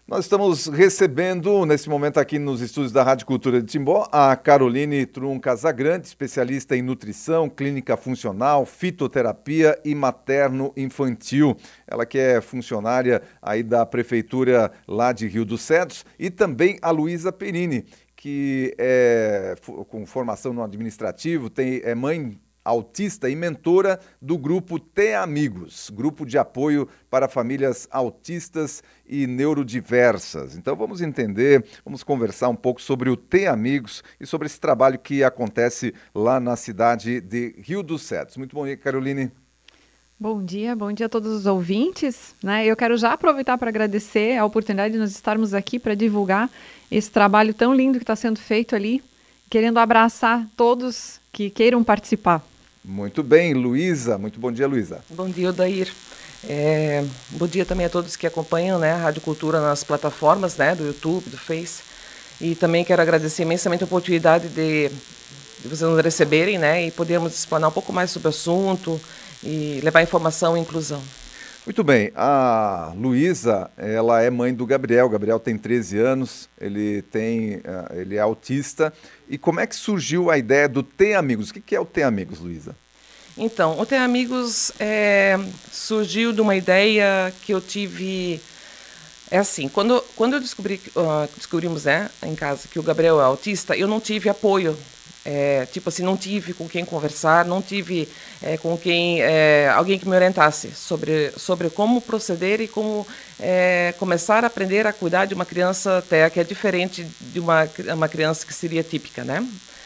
Nós estamos recebendo, nesse momento aqui nos estúdios da Rádio Cultura de Timbó, a Caroline Trum Casagrande, especialista em nutrição, clínica funcional, fitoterapia e materno-infantil. Ela que é funcionária aí da prefeitura lá de Rio dos Cedros, e também a Luísa Perini, que é com formação no administrativo, é mãe autista e mentora do grupo T-Amigos, grupo de apoio para famílias autistas e neurodiversas. Então vamos entender, vamos conversar um pouco sobre o T-Amigos e sobre esse trabalho que acontece lá na cidade de Rio dos Cedros. Muito bom dia, Caroline. Bom dia a todos os ouvintes, né? Eu quero já aproveitar para agradecer a oportunidade de nós estarmos aqui para divulgar esse trabalho tão lindo que está sendo feito ali, querendo abraçar todos que queiram participar. Muito bem, Luísa. Muito bom dia, Luísa. Bom dia, Odair. Bom dia também a todos que acompanham, né, a Rádio Cultura nas plataformas, né, do YouTube, do Face. E também quero agradecer imensamente a oportunidade de vocês nos receberem, né, e podermos explanar um pouco mais sobre o assunto e levar informação e inclusão. Muito bem, a Luísa, ela é mãe do Gabriel. O Gabriel tem 13 anos, ele é autista. E como é que surgiu a ideia do T-Amigos? O que é o T-Amigos, Luísa? Então, o T-Amigos surgiu de uma ideia que eu tive. É assim, quando eu descobrimos, né, em casa que o Gabriel é autista, eu não tive apoio. Tipo assim, não tive com quem conversar, não tive com quem alguém que me orientasse sobre como proceder e como começar a aprender a cuidar de uma criança até que é diferente de uma criança que seria típica, né?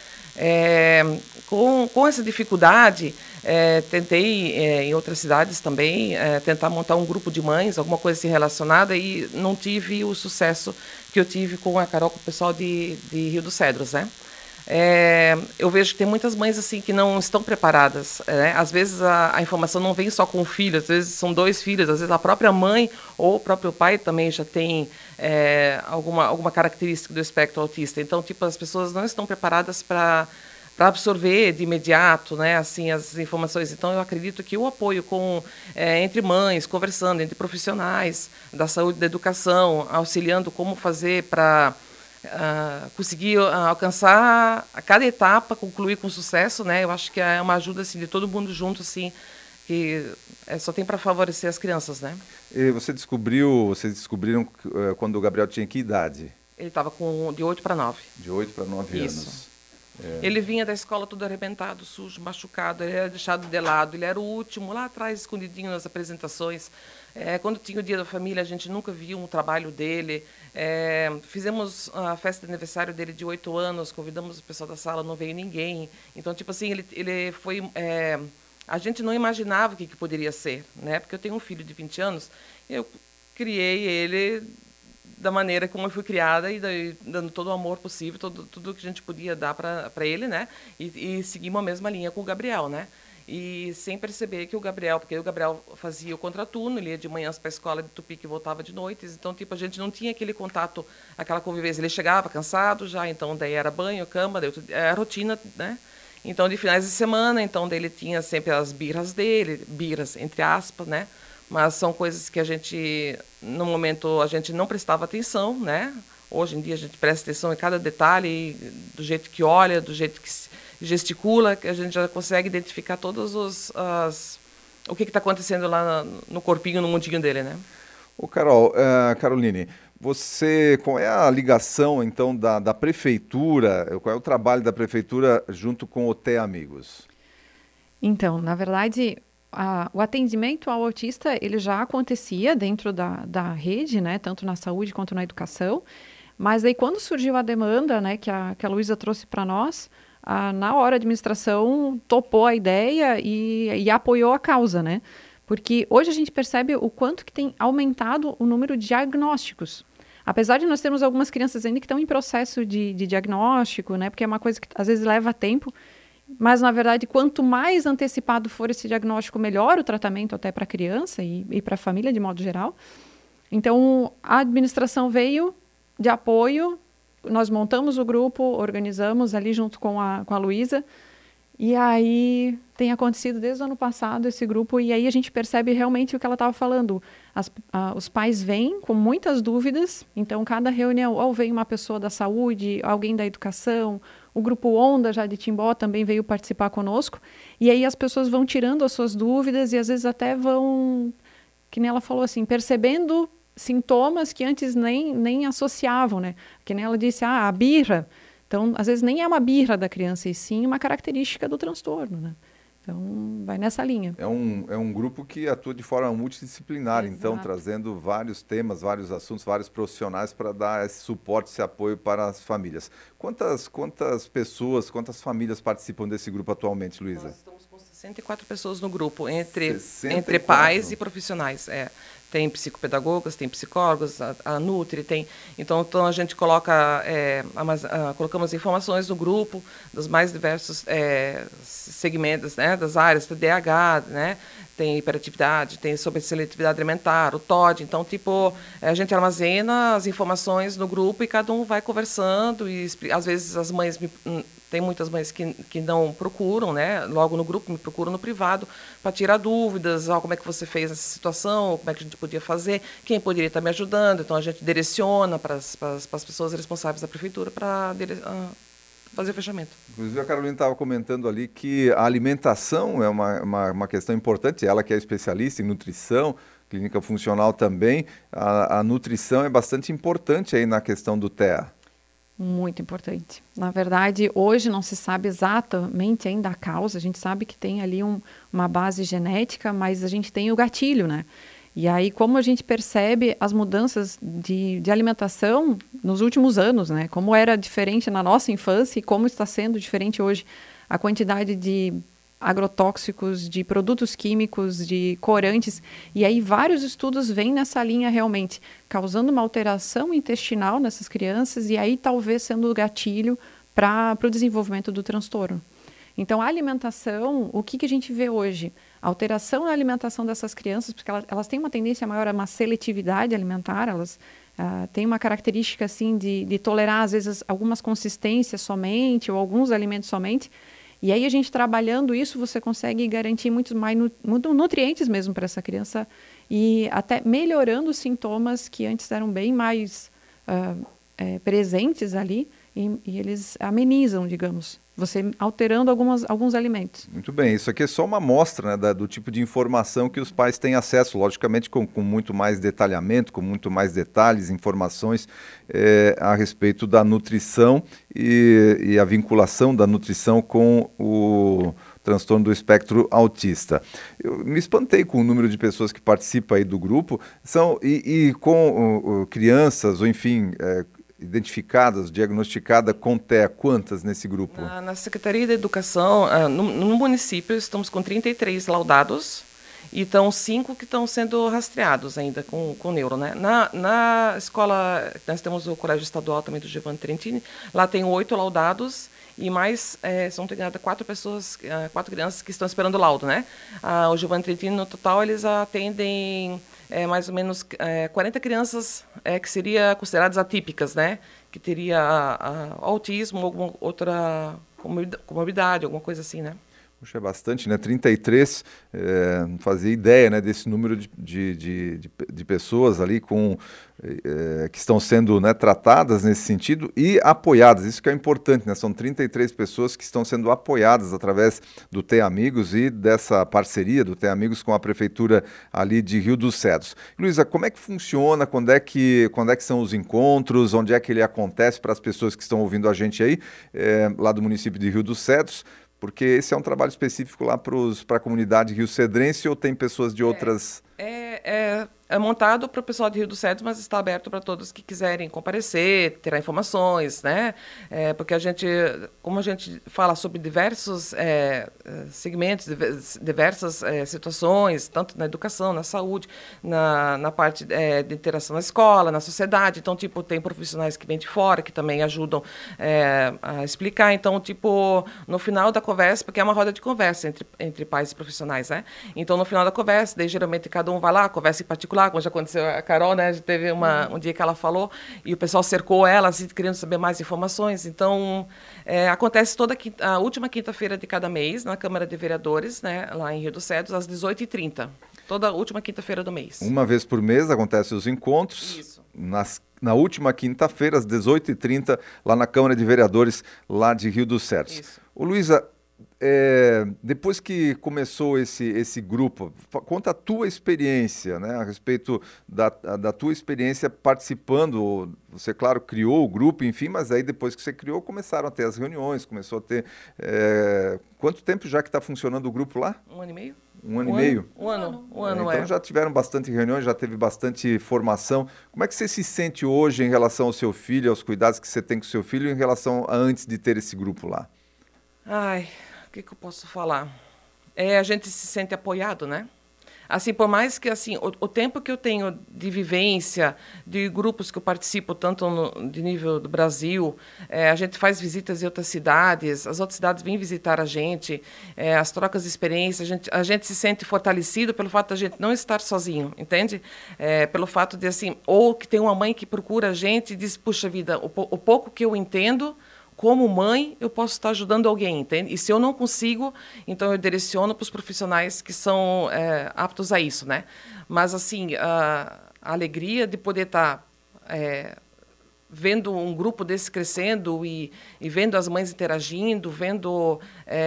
Com essa dificuldade, tentei em outras cidades também tentar montar um grupo de mães, alguma coisa assim relacionada, e não tive o sucesso que eu tive com a Carol, com o pessoal de Rio dos Cedros, né? Eu vejo que tem muitas mães assim que não estão preparadas, né? Às vezes a informação não vem só com o filho, às vezes são dois filhos, às vezes a própria mãe ou o próprio pai também já tem alguma característica do espectro autista. Então, tipo, as pessoas não estão preparadas para absorver de imediato, né, assim, as informações. Então, eu acredito que o apoio entre mães, conversando, entre profissionais da saúde e da educação, auxiliando como fazer para conseguir alcançar a cada etapa, concluir com sucesso, né? Eu acho que é uma ajuda assim, de todo mundo junto, assim, que só tem para favorecer as crianças, né? E vocês descobriram quando o Gabriel tinha que idade? Ele estava de 8 para 9. De 8 para 9 Isso. anos. Ele vinha da escola todo arrebentado, sujo, machucado, ele era deixado de lado, ele era o último, lá atrás, escondidinho nas apresentações. Quando tinha o Dia da Família, a gente nunca viu um trabalho dele. Fizemos a festa de aniversário dele de 8 anos, convidamos o pessoal da sala, não veio ninguém. Então, tipo assim, ele foi... a gente não imaginava o que poderia ser, né? Porque eu tenho um filho de 20 anos, eu criei ele da maneira como eu fui criada e dando todo o amor possível, tudo que a gente podia dar para ele, né? E seguimos a mesma linha com o Gabriel, né? E sem perceber que porque o Gabriel fazia o contraturno, ele ia de manhãs para a escola de Tupi e voltava de noites, então tipo a gente não tinha aquele contato, aquela convivência. Ele chegava cansado já, então daí era banho, cama, daí era a rotina, né? Então de finais de semana, então daí ele tinha sempre as birras dele, birras entre aspas, né? Mas são coisas que a gente, no momento, a gente não prestava atenção, né? Hoje em dia a gente presta atenção em cada detalhe, do jeito que olha, do jeito que gesticula, que a gente já consegue identificar todos o que está acontecendo lá no corpinho, no mundinho dele, né? Ô Caroline, qual é a ligação, então, da prefeitura, qual é o trabalho da prefeitura junto com o T-Amigos? Então, na verdade, o atendimento ao autista, ele já acontecia dentro da rede, né, tanto na saúde quanto na educação, mas aí quando surgiu a demanda, né, que a Luísa trouxe para nós, na hora a administração topou a ideia e apoiou a causa, né? Porque hoje a gente percebe o quanto que tem aumentado o número de diagnósticos. Apesar de nós termos algumas crianças ainda que estão em processo de diagnóstico, né? Porque é uma coisa que às vezes leva tempo, mas na verdade quanto mais antecipado for esse diagnóstico, melhor o tratamento até para a criança e para a família de modo geral. Então a administração veio de apoio. Nós montamos o grupo, organizamos ali junto com a Luísa E aí tem acontecido desde o ano passado esse grupo, e aí a gente percebe realmente o que ela estava falando. Os pais vêm com muitas dúvidas, então cada reunião, ou vem uma pessoa da saúde, alguém da educação, o grupo Onda já de Timbó também veio participar conosco, e aí as pessoas vão tirando as suas dúvidas e às vezes até vão, que nem ela falou assim, percebendo sintomas que antes nem associavam, né? Que nem ela disse, a birra. Então, às vezes nem é uma birra da criança, e sim uma característica do transtorno, né? Então, vai nessa linha. É um grupo que atua de forma multidisciplinar, Exato. então, trazendo vários temas, vários assuntos, vários profissionais para dar esse suporte, esse apoio para as famílias. Quantas pessoas, quantas famílias participam desse grupo atualmente, Luísa? Nós estamos com 64 pessoas no grupo, entre 64? pais e profissionais. Tem psicopedagogas, tem psicólogos, a Nutri, tem. Então a gente colocamos informações no grupo dos mais diversos segmentos, né, das áreas, TDAH, né, tem hiperatividade, tem sobre seletividade alimentar, o TOD. Então, a gente armazena as informações no grupo e cada um vai conversando e às vezes as mães tem muitas mães que não procuram, né? Logo no grupo, me procuram no privado para tirar dúvidas, como é que você fez essa situação, como é que a gente podia fazer, quem poderia estar me ajudando. Então, a gente direciona para as pessoas responsáveis da prefeitura para fazer o fechamento. Inclusive, a Carolina estava comentando ali que a alimentação é uma questão importante, ela que é especialista em nutrição, clínica funcional também, a nutrição é bastante importante aí na questão do TEA. Muito importante. Na verdade, hoje não se sabe exatamente ainda a causa. A gente sabe que tem ali uma base genética, mas a gente tem o gatilho, né? E aí, como a gente percebe as mudanças de alimentação nos últimos anos, né? Como era diferente na nossa infância e como está sendo diferente hoje a quantidade de agrotóxicos, de produtos químicos, de corantes, e aí vários estudos vêm nessa linha realmente, causando uma alteração intestinal nessas crianças e aí talvez sendo o gatilho para o desenvolvimento do transtorno. Então, a alimentação, o que a gente vê hoje? A alteração na alimentação dessas crianças, porque elas têm uma tendência maior a uma seletividade alimentar, elas têm uma característica assim de tolerar, às vezes, algumas consistências somente ou alguns alimentos somente. E aí, a gente trabalhando isso, você consegue garantir muitos mais nutrientes mesmo para essa criança e até melhorando os sintomas que antes eram bem mais presentes ali e eles amenizam, digamos, você alterando alguns alimentos. Muito bem, isso aqui é só uma amostra, né, do tipo de informação que os pais têm acesso, logicamente com muito mais detalhamento, com muito mais detalhes, informações a respeito da nutrição e a vinculação da nutrição com o transtorno do espectro autista. Eu me espantei com o número de pessoas que participam aí do grupo, com crianças, ou enfim, identificadas, diagnosticadas com TEA, quantas nesse grupo? Na Secretaria da Educação, no município, estamos com 33 laudados e estão 5 que estão sendo rastreados ainda com neuro, né? Na escola, nós temos o Colégio Estadual também do Giovanni Trentini, lá tem 8 laudados e mais, são 4 crianças que estão esperando o laudo, né? O Giovanni Trentini, no total, eles atendem mais ou menos 40 crianças que seriam consideradas atípicas, né? Que teria autismo ou alguma outra comorbidade, alguma coisa assim, né? Puxa, é bastante, né? 33, não fazia ideia, né, desse número de pessoas ali que estão sendo, né, tratadas nesse sentido e apoiadas. Isso que é importante, né? São 33 pessoas que estão sendo apoiadas através do TEA Amigos e dessa parceria do TEA Amigos com a Prefeitura ali de Rio dos Cedros. Luísa, como é que funciona? Quando é que são os encontros? Onde é que ele acontece para as pessoas que estão ouvindo a gente aí, lá do município de Rio dos Cedros? Porque esse é um trabalho específico lá para a comunidade rio-cedrense ou tem pessoas de outras... É montado para o pessoal de Rio dos Cedros, mas está aberto para todos que quiserem comparecer, tirar informações, né? Porque como a gente fala sobre diversos segmentos, diversas situações, tanto na educação, na saúde, na parte de interação na escola, na sociedade. Então, tem profissionais que vêm de fora, que também ajudam a explicar. Então, no final da conversa, porque é uma roda de conversa entre pais e profissionais, né? Então, no final da conversa, daí geralmente cada um vai lá, conversa em particular, lá, como já aconteceu a Carol, né? Teve um dia que ela falou e o pessoal cercou ela, assim, querendo saber mais informações. Então, acontece a última quinta-feira de cada mês, na Câmara de Vereadores, né? Lá em Rio dos Cedros, às 18h30. Toda a última quinta-feira do mês. Uma vez por mês acontecem os encontros. Isso. Na última quinta-feira, às 18h30, lá na Câmara de Vereadores, lá de Rio dos Cedros. Isso. Ô, Luísa, depois que começou esse grupo, conta a tua experiência, né, a respeito da tua experiência participando. Você, claro, criou o grupo, enfim, mas aí depois que você criou, começaram a ter as reuniões, começou a ter... quanto tempo já que está funcionando o grupo lá? 1 ano e meio. Um ano e meio? Um ano, então já tiveram bastante reuniões, já teve bastante formação. Como é que você se sente hoje em relação ao seu filho, aos cuidados que você tem com o seu filho, em relação a antes de ter esse grupo lá? Ai, o que eu posso falar? A gente se sente apoiado, né? Assim, por mais que assim, o tempo que eu tenho de vivência, de grupos que eu participo, tanto de nível do Brasil, a gente faz visitas em outras cidades, as outras cidades vêm visitar a gente, as trocas de experiências, a gente se sente fortalecido pelo fato de a gente não estar sozinho, entende? Pelo fato de, assim, ou que tem uma mãe que procura a gente e diz, puxa vida, o pouco que eu entendo, como mãe, eu posso estar ajudando alguém, entende? E se eu não consigo, então eu direciono para os profissionais que são aptos a isso, né? Mas, assim, a alegria de poder estar vendo um grupo desse crescendo e vendo as mães interagindo, vendo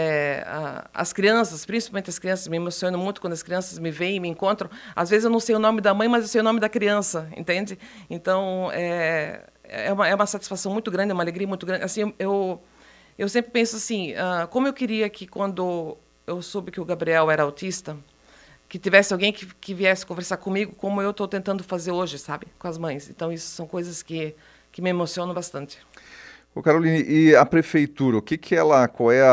as crianças, principalmente as crianças, me emociono muito quando as crianças me veem e me encontram. Às vezes eu não sei o nome da mãe, mas eu sei o nome da criança, entende? Então, é uma satisfação muito grande, é uma alegria muito grande. Assim, eu sempre penso assim, como eu queria que quando eu soube que o Gabriel era autista, que tivesse alguém que viesse conversar comigo, como eu estou tentando fazer hoje, sabe, com as mães. Então, isso são coisas que me emocionam bastante. Ô, Caroline, e a prefeitura, qual é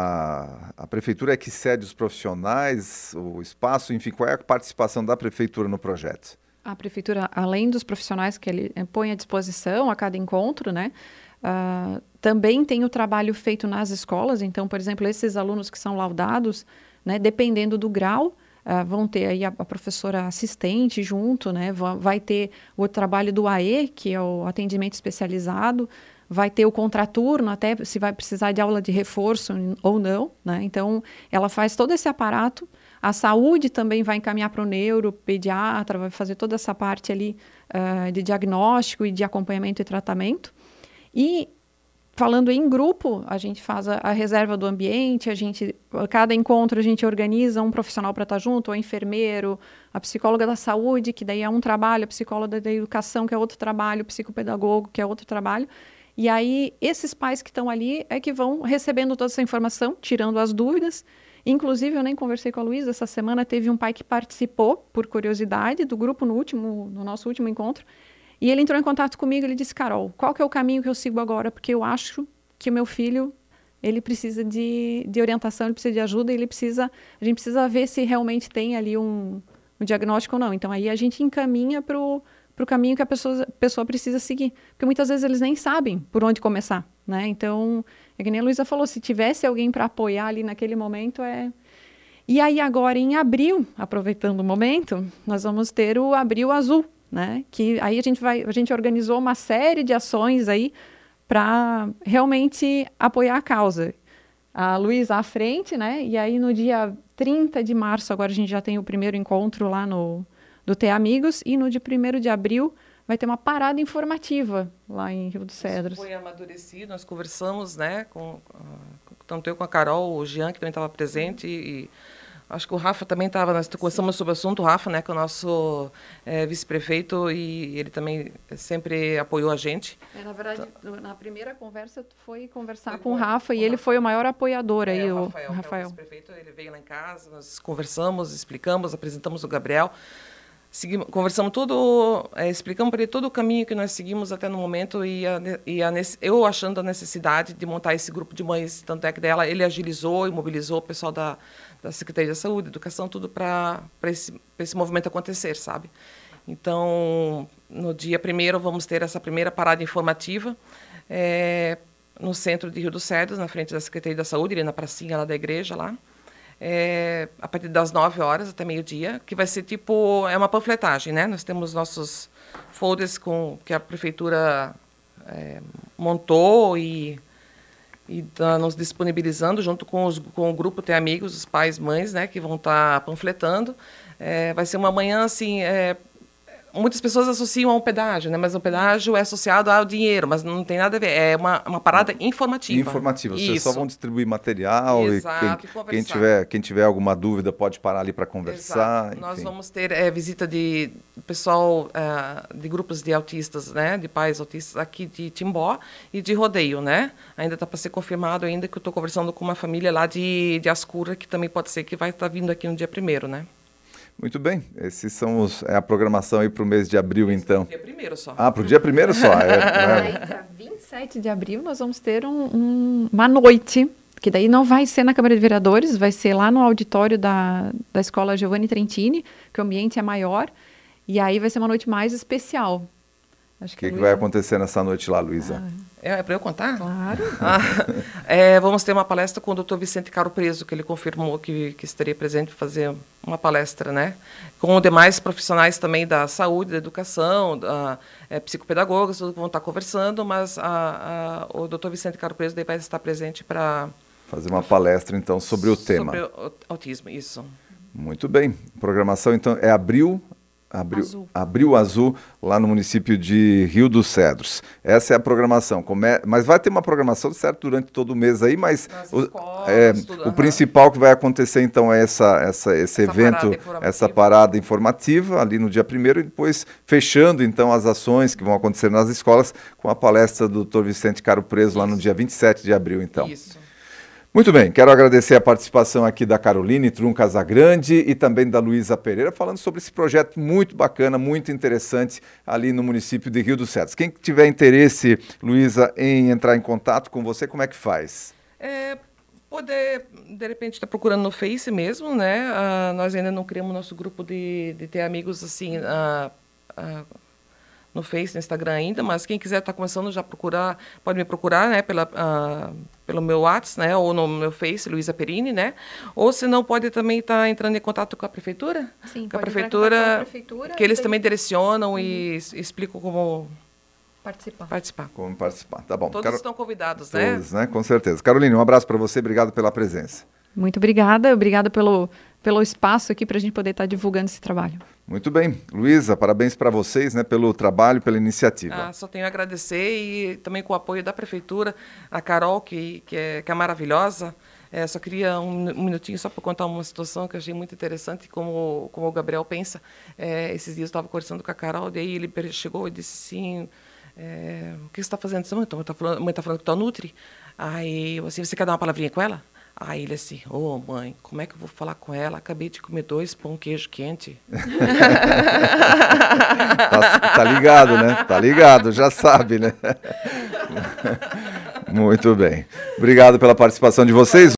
a prefeitura que cede os profissionais, o espaço, enfim, qual é a participação da prefeitura no projeto? A prefeitura, além dos profissionais que ele põe à disposição a cada encontro, né, também tem o trabalho feito nas escolas. Então, por exemplo, esses alunos que são laudados, né, dependendo do grau, vão ter aí a professora assistente junto, né, vai ter o trabalho do AE, que é o atendimento especializado, vai ter o contraturno, até se vai precisar de aula de reforço ou não, né? Então, ela faz todo esse aparato. A saúde também vai encaminhar para o neuropediatra, vai fazer toda essa parte ali de diagnóstico e de acompanhamento e tratamento. E, falando em grupo, a gente faz a reserva do ambiente, cada encontro a gente organiza um profissional para estar junto, o enfermeiro, a psicóloga da saúde, que daí é um trabalho, a psicóloga da educação, que é outro trabalho, o psicopedagogo, que é outro trabalho. E aí, esses pais que estão ali é que vão recebendo toda essa informação, tirando as dúvidas. Inclusive, eu nem conversei com a Luísa, essa semana teve um pai que participou, por curiosidade, do grupo no nosso último encontro, e ele entrou em contato comigo, ele disse, Carol, qual que é o caminho que eu sigo agora? Porque eu acho que o meu filho, ele precisa de orientação, ele precisa de ajuda, a gente precisa ver se realmente tem ali um diagnóstico ou não. Então, aí a gente encaminha para o caminho que a pessoa precisa seguir. Porque muitas vezes eles nem sabem por onde começar, né? Então, é que nem a Luísa falou, se tivesse alguém para apoiar ali naquele momento, E aí agora, em abril, aproveitando o momento, nós vamos ter o Abril Azul, né? Que aí a gente organizou uma série de ações aí para realmente apoiar a causa. A Luísa à frente, né? E aí no dia 30 de março, agora a gente já tem o primeiro encontro lá do Ter Amigos, e no dia 1º de abril vai ter uma parada informativa lá em Rio dos Cedros. Isso foi amadurecido, nós conversamos, né, tanto eu com a Carol, o Jean, que também estava presente, e acho que o Rafa também estava, nós conversamos sobre o assunto, o Rafa, né, que é o nosso vice-prefeito, e ele também sempre apoiou a gente. Na verdade, na primeira conversa, foi conversar com o Rafa, e ele foi o maior apoiador aí, o Rafael. Que é o vice-prefeito, ele veio lá em casa, nós conversamos, explicamos, apresentamos o Gabriel, conversamos tudo, explicamos para ele todo o caminho que nós seguimos até no momento, eu achando a necessidade de montar esse grupo de mães, tanto é que ele agilizou e mobilizou o pessoal da Secretaria da Saúde, Educação, tudo para esse movimento acontecer, sabe? Então, no dia 1º, vamos ter essa primeira parada informativa no centro de Rio dos Cedros, na frente da Secretaria da Saúde, ali na pracinha lá da igreja, lá. a partir das 9 horas até meio-dia, que vai ser tipo, é uma panfletagem, né? Nós temos nossos folders que a prefeitura montou e está nos disponibilizando junto com o grupo Tem Amigos, os pais, mães, né, que vão estar panfletando. Vai ser uma manhã assim. Muitas pessoas associam ao pedágio, né? Mas o pedágio é associado ao dinheiro, mas não tem nada a ver. É uma parada informativa. Informativa. Vocês só vão distribuir material. Exato, e quem tiver alguma dúvida pode parar ali para conversar. Nós vamos ter visita de pessoal de grupos de autistas, né? De pais autistas aqui de Timbó e de Rodeio, né? Ainda está para ser confirmado ainda que eu estou conversando com uma família lá de Ascura, que também pode ser que vai estar vindo aqui no dia 1º, né? Muito bem, esses são a programação aí para o mês de abril, então. Para o dia 1º só. Para o dia 1º só. Dia 27 de abril nós vamos ter uma noite, que daí não vai ser na Câmara de Vereadores, vai ser lá no auditório da Escola Giovanni Trentini, que o ambiente é maior, e aí vai ser uma noite mais especial. O que vai acontecer nessa noite lá, Luísa? É para eu contar? Claro. Vamos ter uma palestra com o Dr. Vicente Caro Preso, que ele confirmou que estaria presente para fazer uma palestra, né? Com demais profissionais também da saúde, da educação, psicopedagogos, que vão estar conversando, mas o Dr. Vicente Caro Preso vai estar presente para fazer uma palestra, então, sobre o tema. Sobre o autismo, isso. Muito bem. Programação, então, é Abril Azul, lá no município de Rio dos Cedros. Essa é a programação. Mas vai ter uma programação, certo, durante todo o mês aí, mas o principal que vai acontecer, então, é esse evento, essa parada informativa ali no dia 1º, e depois fechando, então, as ações que vão acontecer nas escolas com a palestra do Dr. Vicente Caro Preso lá no dia 27 de abril, então. Isso. Muito bem, quero agradecer a participação aqui da Caroline Trum Casagrande e também da Luísa Pereira, falando sobre esse projeto muito bacana, muito interessante ali no município de Rio dos Cedros. Quem tiver interesse, Luísa, em entrar em contato com você, como é que faz? Poder, de repente, estar procurando no Face mesmo, né? Nós ainda não criamos nosso grupo de ter amigos assim... no Face, no Instagram ainda, mas quem quiser estar começando já pode me procurar, né, pelo meu WhatsApp, né, ou no meu Face, Luísa Perini, né, ou se não pode também estar entrando em contato com a prefeitura. Sim, com a prefeitura, que eles também direcionam e explicam como participar. Como participar, tá bom. Todos estão convidados, né? Todos, né, com certeza. Caroline, um abraço para você, obrigado pela presença. Muito obrigada pelo espaço aqui para a gente poder estar divulgando esse trabalho. Muito bem. Luísa, parabéns para vocês, né, pelo trabalho, pela iniciativa. Só tenho a agradecer e também com o apoio da Prefeitura, a Carol, que é maravilhosa. Só queria um minutinho só para contar uma situação que eu achei muito interessante, como o Gabriel pensa. Esses dias eu estava conversando com a Carol, daí ele chegou e disse assim, o que você está fazendo? A mãe está falando que está Nutri. Aí eu assim, você quer dar uma palavrinha com ela? Aí ele assim, mãe, como é que eu vou falar com ela? Acabei de comer 2 pão queijo quente. Tá ligado, né? Tá ligado, já sabe, né? Muito bem. Obrigado pela participação de vocês.